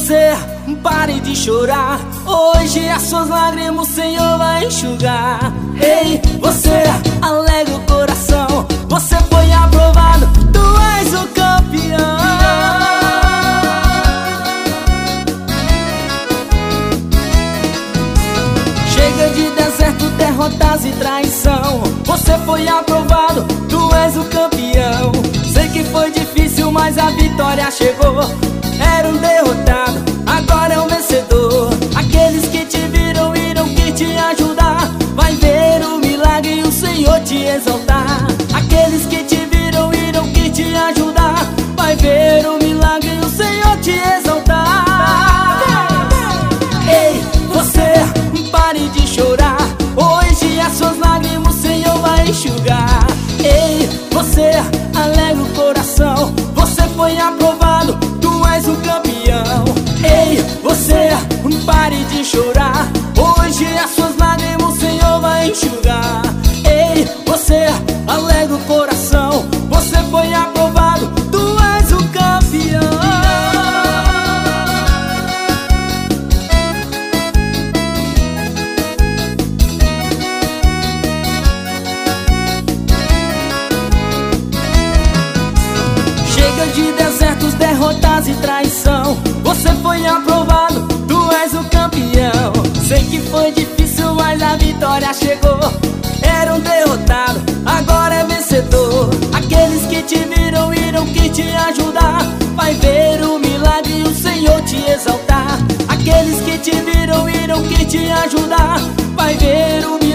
você pare de chorar. Hoje as suas lágrimas o Senhor vai enxugar. Ei, você alegra o coração, você foi aprovado, tu és o campeão. Chega de deserto, derrotas e traição, você foi aprovado, tu és o campeão. Sei que foi difícil, mas a vitória chegou. Era um derrotado, agora é um vencedor. Aqueles que te viram irão que te ajudar. Vai ver o milagre e o Senhor te exaltar. Aqueles que te viram irão que te ajudar. Vai ver o milagre e o Senhor te exaltar. Ei, você pare de chorar. Hoje as suas lágrimas o Senhor vai enxugar. Ei, você alegra o coração, você foi aprovado, tu és o campeão. Ei, você pare de chorar. Hoje as suas lágrimas o Senhor vai enxugar. Ei, você alegra o coração, você foi aprovado, tu és o campeão. De desertos, derrotas e traição, você foi aprovado, tu és o campeão. Sei que foi difícil, mas a vitória chegou. Era um derrotado, agora é vencedor. Aqueles que te viram irão que te ajudar. Vai ver o milagre e o Senhor te exaltar. Aqueles que te viram irão que te ajudar. Vai ver o